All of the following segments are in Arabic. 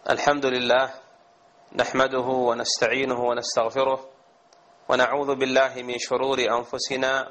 الحمد لله نحمده ونستعينه ونستغفره ونعوذ بالله من شرور أنفسنا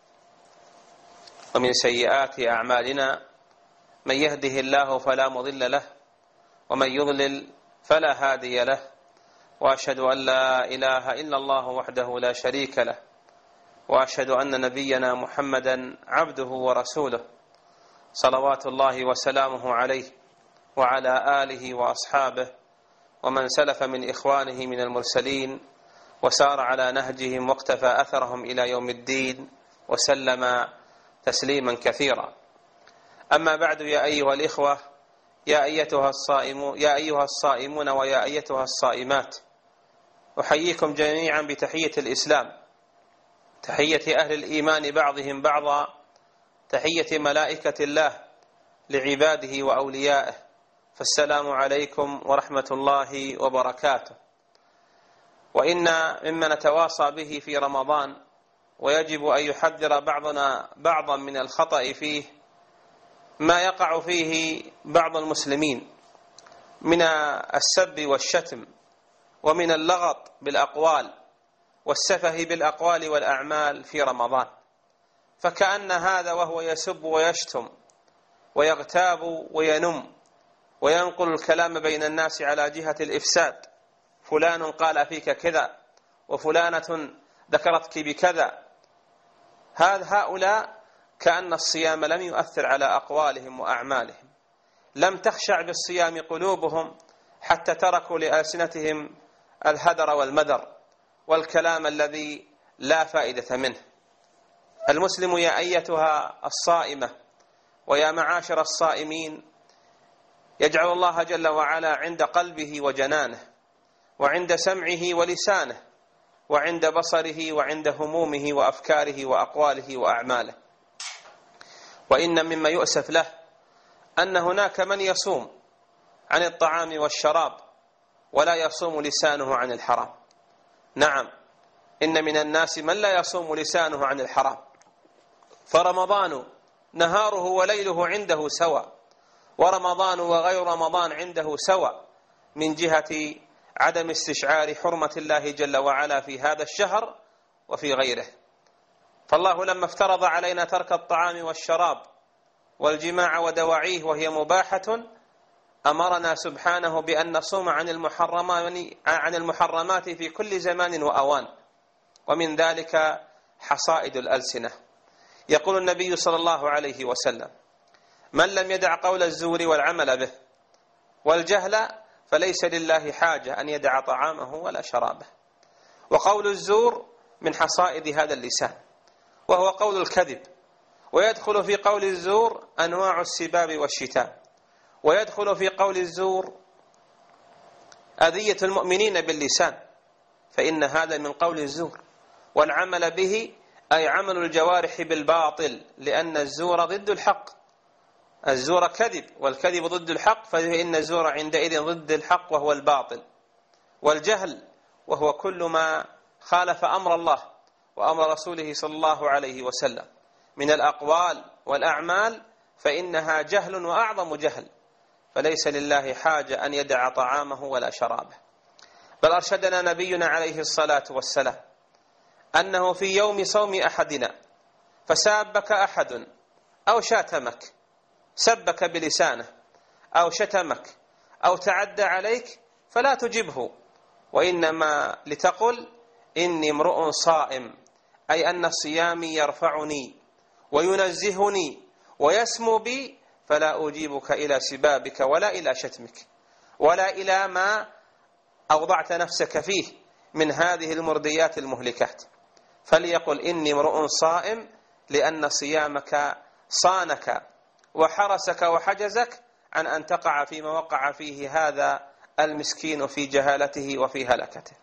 ومن سيئات أعمالنا. من يهده الله فلا مضل له ومن يضلل فلا هادي له، وأشهد أن لا إله إلا الله وحده لا شريك له، وأشهد أن نبينا محمدا عبده ورسوله صلوات الله وسلامه عليه وعلى آله وأصحابه ومن سلف من إخوانه من المرسلين وسار على نهجهم واقتفى أثرهم إلى يوم الدين وسلم تسليما كثيرا. أما بعد، يا أيها الإخوة، يا أيها الصائمون ويا أيتها الصائمات، أحييكم جميعا بتحية الإسلام، تحية أهل الإيمان بعضهم بعضا، تحية ملائكة الله لعباده وأوليائه، فالسلام عليكم ورحمة الله وبركاته. وإن مما نتواصى به في رمضان ويجب أن يحذر بعضنا بعضا من الخطأ فيه ما يقع فيه بعض المسلمين من السب والشتم ومن اللغط بالأقوال والسفه بالأقوال والأعمال في رمضان، فكأن هذا وهو يسب ويشتم ويغتاب وينم وينقل الكلام بين الناس على جهة الإفساد، فلان قال فيك كذا وفلانة ذكرتك بكذا، هؤلاء كأن الصيام لم يؤثر على أقوالهم وأعمالهم، لم تخشع بالصيام قلوبهم حتى تركوا لألسنتهم الهدر والمدر والكلام الذي لا فائدة منه. المسلم يا أيتها الصائمة ويا معاشر الصائمين يجعل الله جل وعلا عند قلبه وجنانه، وعند سمعه ولسانه، وعند بصره، وعند همومه وأفكاره وأقواله وأعماله. وإن مما يؤسف له أن هناك من يصوم عن الطعام والشراب ولا يصوم لسانه عن الحرام. نعم، إن من الناس من لا يصوم لسانه عن الحرام، فرمضان نهاره وليله عنده سوى، ورمضان وغير رمضان عنده سوى من جهة عدم استشعار حرمة الله جل وعلا في هذا الشهر وفي غيره. فالله لما افترض علينا ترك الطعام والشراب والجماع ودواعيه وهي مباحة، أمرنا سبحانه بأن نصوم عن المحرمات في كل زمان وأوان، ومن ذلك حصائد الألسنة. يقول النبي صلى الله عليه وسلم: من لم يدع قول الزور والعمل به والجهل فليس لله حاجة أن يدع طعامه ولا شرابه. وقول الزور من حصائد هذا اللسان، وهو قول الكذب، ويدخل في قول الزور أنواع السباب والشتام، ويدخل في قول الزور أذية المؤمنين باللسان، فإن هذا من قول الزور. والعمل به أي عمل الجوارح بالباطل، لأن الزور ضد الحق، الزور كذب والكذب ضد الحق، فإن الزور عندئذ ضد الحق وهو الباطل. والجهل وهو كل ما خالف أمر الله وأمر رسوله صلى الله عليه وسلم من الأقوال والأعمال، فإنها جهل وأعظم جهل، فليس لله حاجة أن يدع طعامه ولا شرابه. بل أرشدنا نبينا عليه الصلاة والسلام أنه في يوم صوم أحدنا فسابك أحد أو شاتمك، سبك بلسانه أو شتمك أو تعدى عليك، فلا تجبه، وإنما لتقل: إني امرؤ صائم، أي أن صيامي يرفعني وينزهني ويسمو بي، فلا أجيبك إلى سبابك ولا إلى شتمك ولا إلى ما أوضعت نفسك فيه من هذه المرديات المهلكات. فليقل: إني امرؤ صائم، لأن صيامك صانك وحرسك وحجزك عن أن تقع فيما وقع فيه هذا المسكين في جهالته وفي هلكته.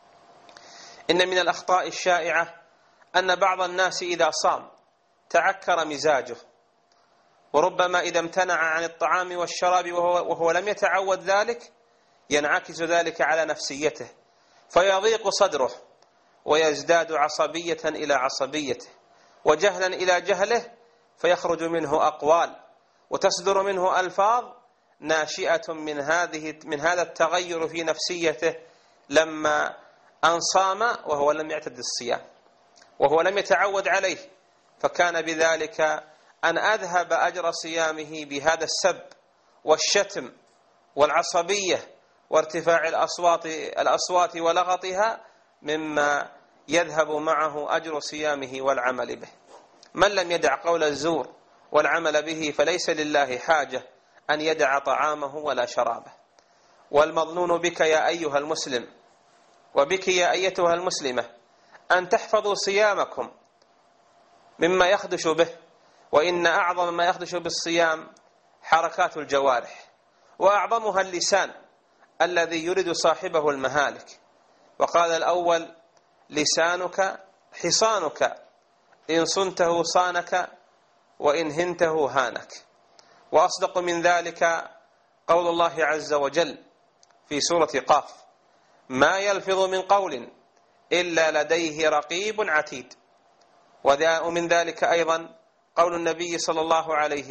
إن من الأخطاء الشائعة أن بعض الناس إذا صام تعكر مزاجه، وربما إذا امتنع عن الطعام والشراب وهو لم يتعود ذلك ينعكس ذلك على نفسيته، فيضيق صدره ويزداد عصبية إلى عصبيته وجهلا إلى جهله، فيخرج منه أقوال وتصدر منه ألفاظ ناشئة من هذا التغير في نفسيته لما أن صام وهو لم يعتد الصيام وهو لم يتعود عليه، فكان بذلك أن أذهب أجر صيامه بهذا السب والشتم والعصبية وارتفاع الأصوات ولغطها مما يذهب معه أجر صيامه والعمل به. من لم يدع قول الزور والعمل به فليس لله حاجة أن يدع طعامه ولا شرابه. والمظنون بك يا أيها المسلم وبك يا أيتها المسلمة أن تحفظوا صيامكم مما يخدش به، وإن أعظم ما يخدش بالصيام حركات الجوارح، وأعظمها اللسان الذي يرد صاحبه المهالك. وقال الأول: لسانك حصانك، إن صنته صانك وإن هنته هانك. وأصدق من ذلك قول الله عز وجل في سورة قاف: ما يلفظ من قول إلا لديه رقيب عتيد. ومن ذلك أيضا قول النبي صلى الله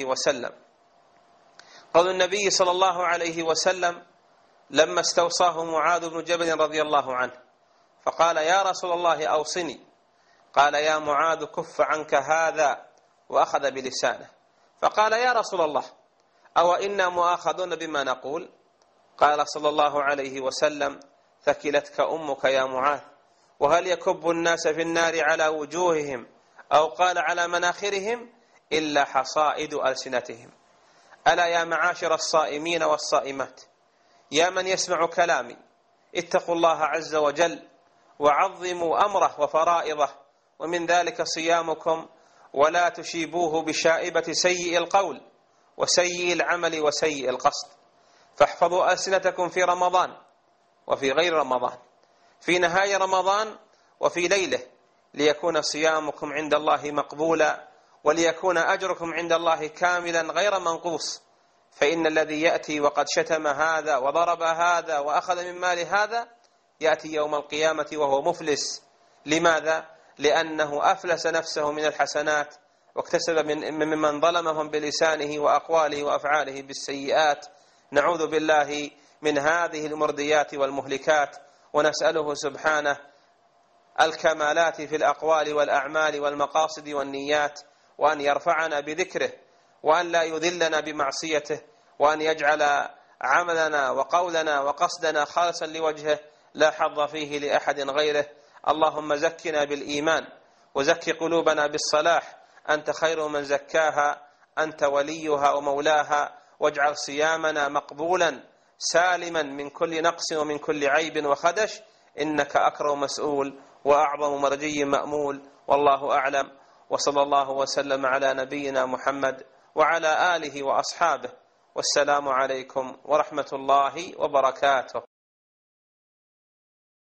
عليه وسلم لما استوصاه معاذ بن جبل رضي الله عنه فقال: يا رسول الله أوصني. قال: يا معاذ كف عنك هذا، وأخذ بلسانه. فقال: يا رسول الله أو إنا مؤاخذون بما نقول؟ قال صلى الله عليه وسلم: ثكلتك أمك يا معاذ، وهل يكب الناس في النار على وجوههم أو قال على مناخرهم إلا حصائد ألسنتهم. ألا يا معاشر الصائمين والصائمات، يا من يسمع كلامي، اتقوا الله عز وجل وعظموا أمره وفرائضه، ومن ذلك صيامكم، ولا تشيبوه بشائبة سيء القول وسيء العمل وسيء القصد. فاحفظوا ألسنتكم في رمضان وفي غير رمضان، في نهاية رمضان وفي ليله، ليكون صيامكم عند الله مقبولا، وليكون أجركم عند الله كاملا غير منقوص. فإن الذي يأتي وقد شتم هذا وضرب هذا وأخذ من مال هذا يأتي يوم القيامة وهو مفلس. لماذا؟ لأنه أفلس نفسه من الحسنات واكتسب ممن ظلمهم بلسانه وأقواله وأفعاله بالسيئات. نعوذ بالله من هذه المرديات والمهلكات، ونسأله سبحانه الكمالات في الأقوال والأعمال والمقاصد والنيات، وأن يرفعنا بذكره، وأن لا يذلنا بمعصيته، وأن يجعل عملنا وقولنا وقصدنا خالصا لوجهه لا حظ فيه لأحد غيره. اللهم زكنا بالإيمان وزك قلوبنا بالصلاح، أنت خير من زكاها، أنت وليها ومولاها. واجعل صيامنا مقبولا سالما من كل نقص ومن كل عيب وخدش، إنك أكرم مسؤول وأعظم مرجي مأمول. والله أعلم، وصلى الله وسلم على نبينا محمد وعلى آله وأصحابه، والسلام عليكم ورحمة الله وبركاته.